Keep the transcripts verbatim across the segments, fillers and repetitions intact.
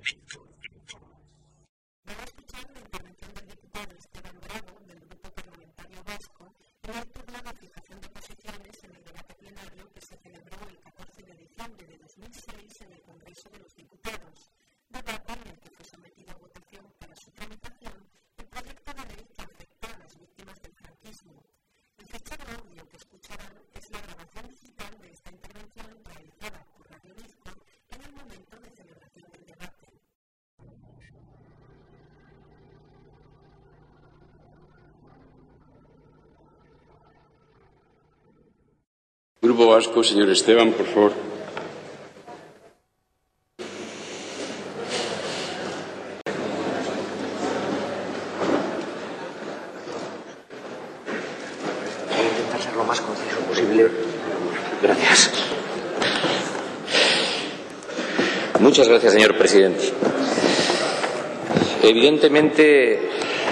Grupo Vasco, señor Esteban, por favor. Voy a intentar ser lo más conciso posible. Gracias. Muchas gracias, señor presidente. Evidentemente,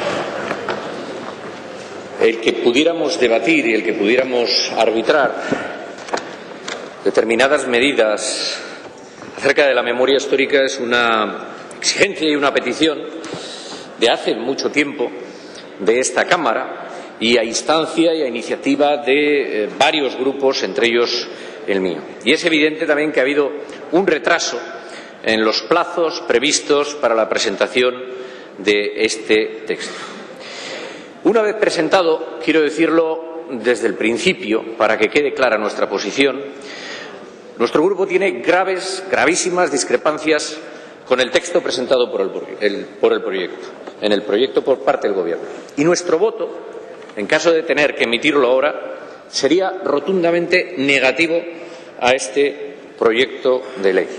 el que pudiéramos debatir y el que pudiéramos arbitrar determinadas medidas acerca de la memoria histórica es una exigencia y una petición de hace mucho tiempo de esta Cámara y a instancia y a iniciativa de eh, varios grupos, entre ellos el mío. Y es evidente también que ha habido un retraso en los plazos previstos para la presentación de este texto. Una vez presentado, quiero decirlo desde el principio, para que quede clara nuestra posición, nuestro grupo tiene graves, gravísimas discrepancias con el texto presentado por el, el, por el proyecto, en el proyecto por parte del Gobierno. Y nuestro voto, en caso de tener que emitirlo ahora, sería rotundamente negativo a este proyecto de ley.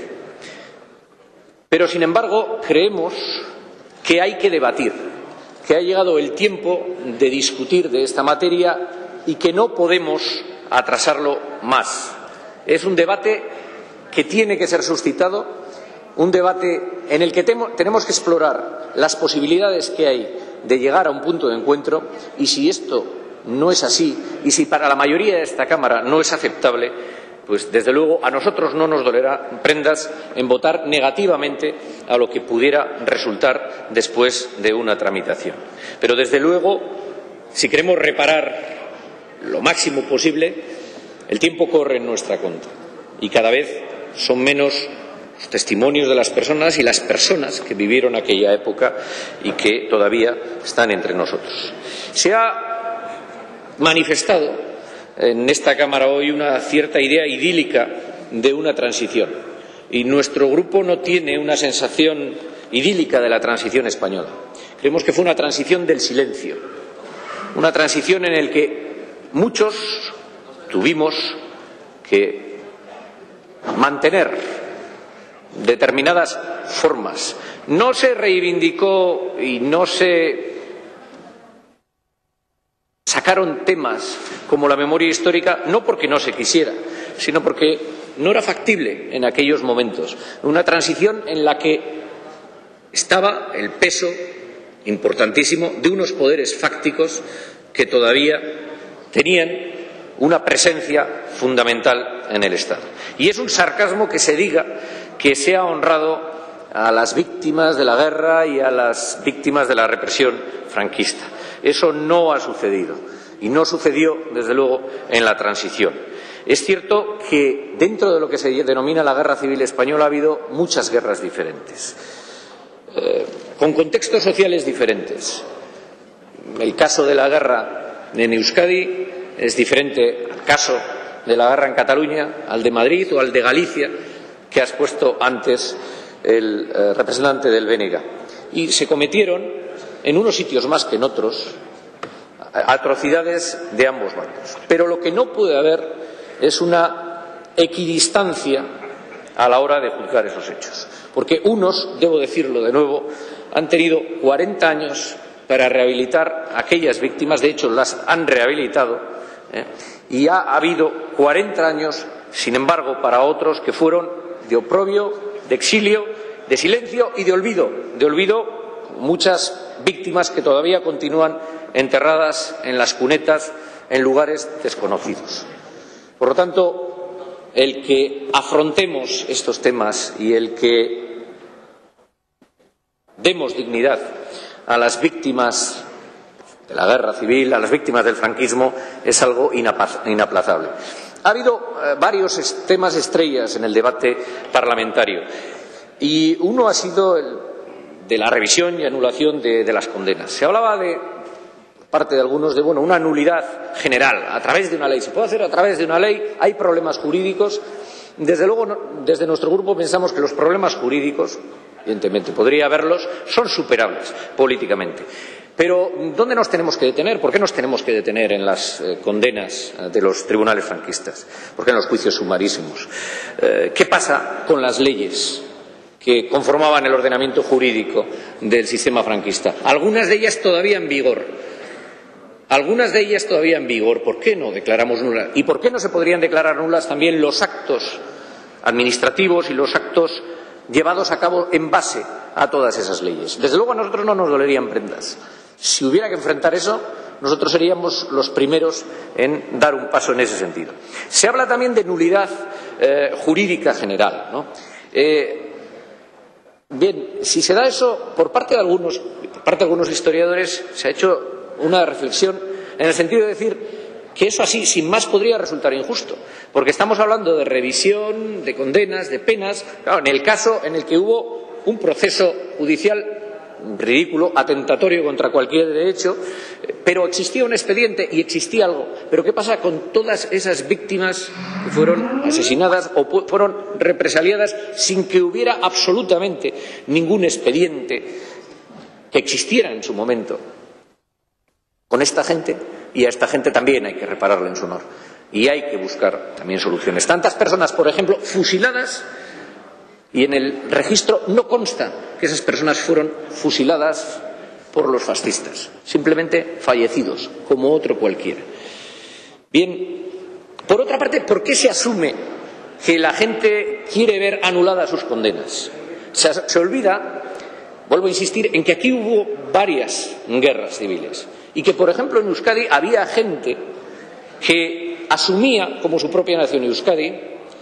Pero, sin embargo, creemos que hay que debatir, que ha llegado el tiempo de discutir de esta materia y que no podemos atrasarlo más. Es un debate que tiene que ser suscitado, un debate en el que tenemos que explorar las posibilidades que hay de llegar a un punto de encuentro y si esto no es así y si para la mayoría de esta Cámara no es aceptable, pues desde luego a nosotros no nos dolerá prendas en votar negativamente a lo que pudiera resultar después de una tramitación. Pero desde luego, si queremos reparar lo máximo posible, el tiempo corre en nuestra contra y cada vez son menos los testimonios de las personas y las personas que vivieron aquella época y que todavía están entre nosotros. Se ha manifestado en esta Cámara hoy una cierta idea idílica de una transición y nuestro grupo no tiene una sensación idílica de la transición española. Creemos que fue una transición del silencio, una transición en la que muchos tuvimos que mantener determinadas formas. No se reivindicó y no se sacaron temas como la memoria histórica, no porque no se quisiera, sino porque no era factible en aquellos momentos. Una transición en la que estaba el peso importantísimo de unos poderes fácticos que todavía tenían una presencia fundamental en el Estado. Y es un sarcasmo que se diga que se ha honrado a las víctimas de la guerra y a las víctimas de la represión franquista. Eso no ha sucedido y no sucedió, desde luego, en la transición. Es cierto que dentro de lo que se denomina la Guerra Civil Española ha habido muchas guerras diferentes, eh, con contextos sociales diferentes. El caso de la guerra en Euskadi es diferente al caso de la guerra en Cataluña, al de Madrid o al de Galicia, que ha expuesto antes el eh, representante del B N G. Y se cometieron, en unos sitios más que en otros, atrocidades de ambos bandos. Pero lo que no puede haber es una equidistancia a la hora de juzgar esos hechos. Porque unos, debo decirlo de nuevo, han tenido cuarenta años para rehabilitar a aquellas víctimas, de hecho las han rehabilitado, ¿eh? y ha habido cuarenta años, sin embargo, para otros que fueron de oprobio, de exilio, de silencio y de olvido, de olvido muchas víctimas que todavía continúan enterradas en las cunetas en lugares desconocidos. Por lo tanto, el que afrontemos estos temas y el que demos dignidad a las víctimas de la guerra civil, a las víctimas del franquismo, es algo inaplazable. Ha habido eh, varios temas estrellas en el debate parlamentario y uno ha sido el de la revisión y anulación de, de las condenas. Se hablaba de parte de algunos de bueno, una nulidad general a través de una ley. ¿Se puede hacer a través de una ley? Hay problemas jurídicos. Desde luego, desde nuestro grupo pensamos que los problemas jurídicos, evidentemente podría haberlos, son superables políticamente. Pero, ¿dónde nos tenemos que detener? ¿Por qué nos tenemos que detener en las eh, condenas de los tribunales franquistas? ¿Por qué en los juicios sumarísimos? Eh, ¿Qué pasa con las leyes que conformaban el ordenamiento jurídico del sistema franquista? Algunas de ellas todavía en vigor. Algunas de ellas todavía en vigor. ¿Por qué no declaramos nulas? ¿Y por qué no se podrían declarar nulas también los actos administrativos y los actos llevados a cabo en base a todas esas leyes? Desde luego a nosotros no nos dolerían prendas. Si hubiera que enfrentar eso, nosotros seríamos los primeros en dar un paso en ese sentido. Se habla también de nulidad eh, jurídica general, ¿no? Eh, bien, si se da eso por parte de algunos, por parte de algunos historiadores, se ha hecho una reflexión en el sentido de decir que eso así, sin más, podría resultar injusto, porque estamos hablando de revisión, de condenas, de penas, claro, en el caso en el que hubo un proceso judicial ridículo, atentatorio contra cualquier derecho, pero existía un expediente y existía algo. Pero ¿qué pasa con todas esas víctimas que fueron asesinadas o fueron represaliadas sin que hubiera absolutamente ningún expediente que existiera en su momento? Con esta gente, y a esta gente también hay que repararle en su honor. Y hay que buscar también soluciones. Tantas personas, por ejemplo, fusiladas, y en el registro no consta que esas personas fueron fusiladas por los fascistas, simplemente fallecidos, como otro cualquiera. Bien, por otra parte, ¿por qué se asume que la gente quiere ver anuladas sus condenas? Se, se olvida, vuelvo a insistir, en que aquí hubo varias guerras civiles y que, por ejemplo, en Euskadi había gente que asumía como su propia nación Euskadi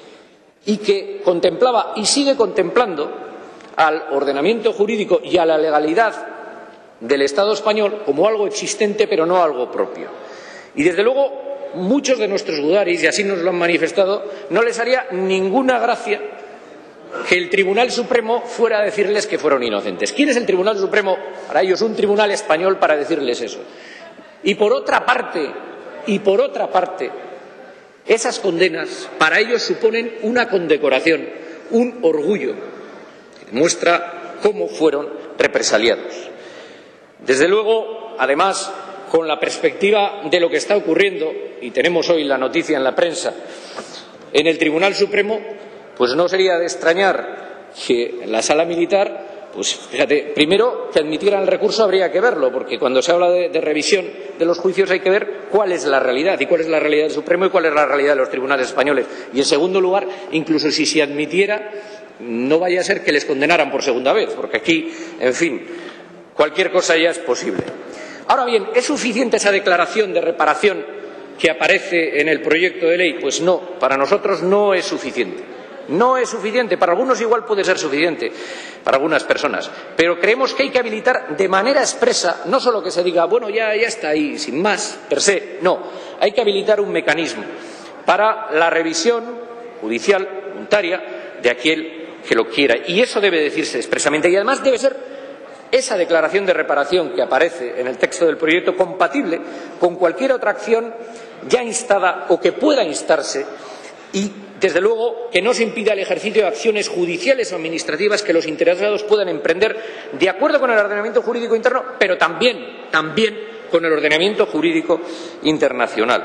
y que contemplaba y sigue contemplando al ordenamiento jurídico y a la legalidad del Estado español como algo existente pero no algo propio. Y desde luego muchos de nuestros gudaris, y así nos lo han manifestado, no les haría ninguna gracia que el Tribunal Supremo fuera a decirles que fueron inocentes. ¿Quién es el Tribunal Supremo? Para ellos un tribunal español para decirles eso. Y por otra parte, y por otra parte, esas condenas para ellos suponen una condecoración, un orgullo, que demuestra cómo fueron represaliados. Desde luego, además, con la perspectiva de lo que está ocurriendo, y tenemos hoy la noticia en la prensa, en el Tribunal Supremo, pues no sería de extrañar que la sala militar, pues fíjate, primero que admitieran el recurso habría que verlo, porque cuando se habla de, de revisión de los juicios hay que ver cuál es la realidad y cuál es la realidad del Supremo y cuál es la realidad de los tribunales españoles. Y en segundo lugar, incluso si se admitiera, no vaya a ser que les condenaran por segunda vez, porque aquí, en fin, cualquier cosa ya es posible. Ahora bien, ¿es suficiente esa declaración de reparación que aparece en el proyecto de ley? Pues no, para nosotros no es suficiente. No es suficiente, para algunos igual puede ser suficiente, para algunas personas, pero creemos que hay que habilitar de manera expresa, no solo que se diga, bueno, ya, ya está ahí, sin más, per se, no, hay que habilitar un mecanismo para la revisión judicial voluntaria de aquel que lo quiera, y eso debe decirse expresamente, y además debe ser esa declaración de reparación que aparece en el texto del proyecto compatible con cualquier otra acción ya instada o que pueda instarse y, desde luego, que no se impida el ejercicio de acciones judiciales o administrativas que los interesados puedan emprender de acuerdo con el ordenamiento jurídico interno, pero también, también con el ordenamiento jurídico internacional.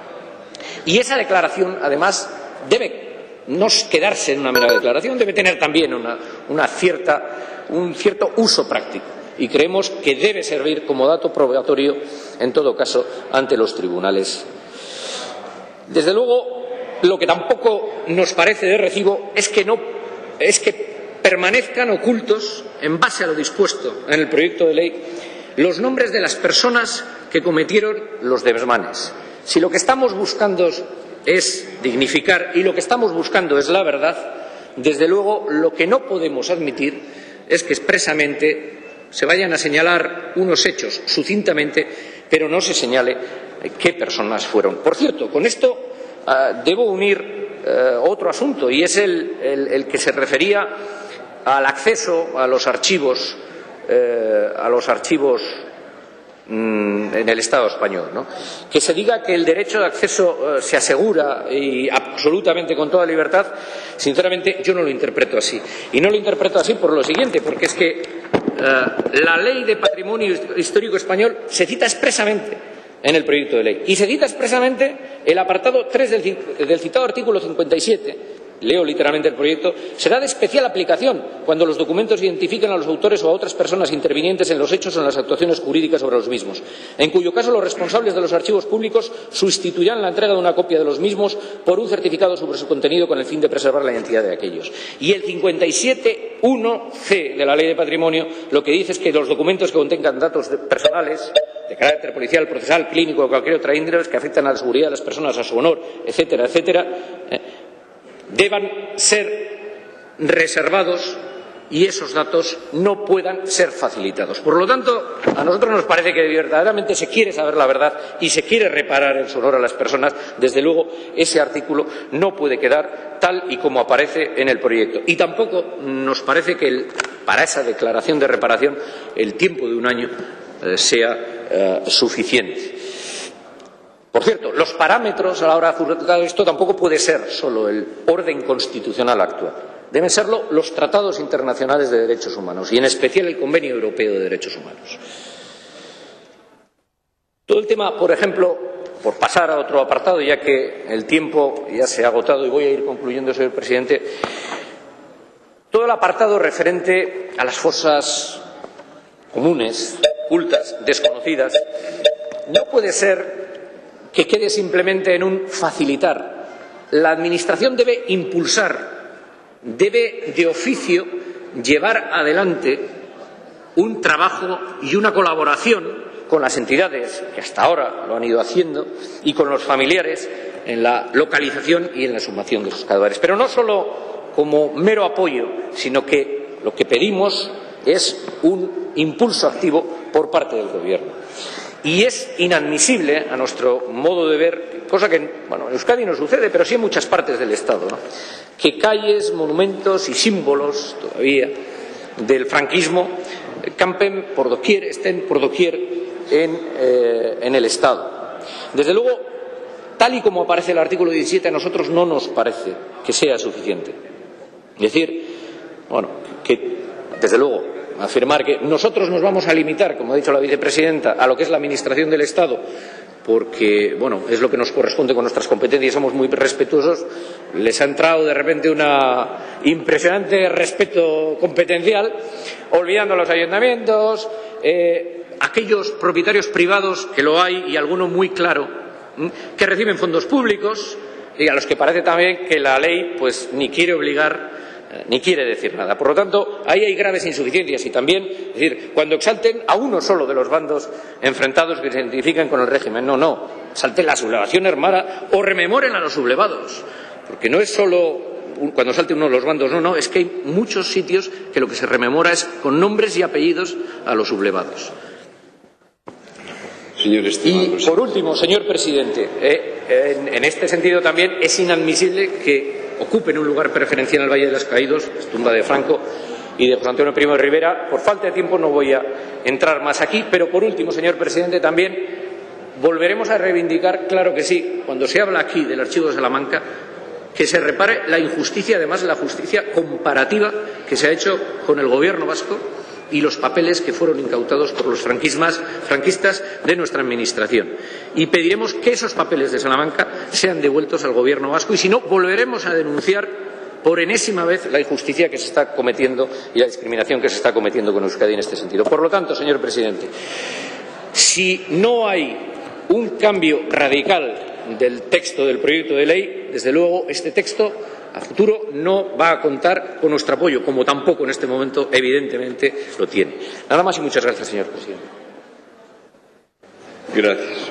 Y esa declaración, además, debe no quedarse en una mera declaración, debe tener también una, una cierta, un cierto uso práctico. Y creemos que debe servir como dato probatorio, en todo caso, ante los tribunales. Desde luego, lo que tampoco nos parece de recibo es que, no, es que permanezcan ocultos, en base a lo dispuesto en el proyecto de ley, los nombres de las personas que cometieron los desmanes. Si lo que estamos buscando es dignificar y lo que estamos buscando es la verdad, desde luego lo que no podemos admitir es que expresamente se vayan a señalar unos hechos sucintamente, pero no se señale qué personas fueron. Por cierto, con esto uh, debo unir uh, otro asunto, y es el, el, el que se refería al acceso a los archivos, uh, a los archivos mmm, en el Estado español, ¿no? Que se diga que el derecho de acceso uh, se asegura y absolutamente con toda libertad, sinceramente yo no lo interpreto así. Y no lo interpreto así por lo siguiente, porque es que Uh, la Ley de Patrimonio Histórico Español se cita expresamente en el proyecto de ley. Y se cita expresamente el apartado tres del, del citado artículo cincuenta y siete, leo literalmente el proyecto, será de especial aplicación cuando los documentos identifiquen a los autores o a otras personas intervinientes en los hechos o en las actuaciones jurídicas sobre los mismos, en cuyo caso los responsables de los archivos públicos sustituirán la entrega de una copia de los mismos por un certificado sobre su contenido con el fin de preservar la identidad de aquellos. Y el cincuenta y siete punto uno ce de la Ley de Patrimonio lo que dice es que los documentos que contengan datos personales de carácter policial, procesal, clínico o cualquier otra índole que afectan a la seguridad de las personas, a su honor, etcétera, etcétera, eh, deban ser reservados y esos datos no puedan ser facilitados. Por lo tanto, a nosotros nos parece que verdaderamente se quiere saber la verdad y se quiere reparar el honor a las personas. Desde luego, ese artículo no puede quedar tal y como aparece en el proyecto. Y tampoco nos parece que el, para esa declaración de reparación el tiempo de un año eh, sea eh, suficiente. Por cierto, los parámetros a la hora de juzgar esto tampoco puede ser solo el orden constitucional actual. Deben serlo los tratados internacionales de derechos humanos y, en especial, el Convenio Europeo de Derechos Humanos. Todo el tema, por ejemplo, por pasar a otro apartado, ya que el tiempo ya se ha agotado y voy a ir concluyendo, señor presidente, todo el apartado referente a las fosas comunes, ocultas, desconocidas, no puede ser que quede simplemente en un facilitar. La Administración debe impulsar, debe de oficio llevar adelante un trabajo y una colaboración con las entidades que hasta ahora lo han ido haciendo y con los familiares en la localización y en la exhumación de sus cadáveres. Pero no solo como mero apoyo, sino que lo que pedimos es un impulso activo por parte del Gobierno. Y es inadmisible, a nuestro modo de ver, cosa que bueno, en Euskadi no sucede, pero sí en muchas partes del Estado, ¿no?, que calles, monumentos y símbolos todavía del franquismo campen por doquier, estén por doquier en, eh, en el Estado. Desde luego, tal y como aparece el artículo diecisiete, a nosotros no nos parece que sea suficiente. Es decir, bueno, que desde luego afirmar que nosotros nos vamos a limitar, como ha dicho la vicepresidenta, a lo que es la Administración del Estado, porque, bueno, es lo que nos corresponde con nuestras competencias y somos muy respetuosos, les ha entrado de repente un impresionante respeto competencial, olvidando a los ayuntamientos, eh, aquellos propietarios privados, que lo hay y alguno muy claro, ¿m? que reciben fondos públicos y a los que parece también que la ley pues ni quiere obligar ni quiere decir nada. Por lo tanto, ahí hay graves insuficiencias y también, es decir, cuando exalten a uno solo de los bandos enfrentados que se identifican con el régimen, no, no, exalten la sublevación armada o rememoren a los sublevados, porque no es solo cuando salte uno de los bandos, no, no, es que hay muchos sitios que lo que se rememora es con nombres y apellidos a los sublevados. Señor Esteban, y por último, señor presidente, eh, en, en este sentido también es inadmisible que ocupen un lugar preferencial en el Valle de los Caídos, es tumba de Franco y de José Antonio Primo de Rivera. Por falta de tiempo no voy a entrar más aquí, pero por último, señor presidente, también volveremos a reivindicar, claro que sí, cuando se habla aquí del Archivo de Salamanca, que se repare la injusticia, además la justicia comparativa que se ha hecho con el Gobierno vasco y los papeles que fueron incautados por los franquistas de nuestra Administración. Y pediremos que esos papeles de Salamanca sean devueltos al Gobierno vasco y, si no, volveremos a denunciar por enésima vez la injusticia que se está cometiendo y la discriminación que se está cometiendo con Euskadi en este sentido. Por lo tanto, señor presidente, si no hay un cambio radical del texto del proyecto de ley, desde luego este texto a futuro no va a contar con nuestro apoyo, como tampoco en este momento evidentemente lo tiene. Nada más y muchas gracias, señor presidente. Gracias.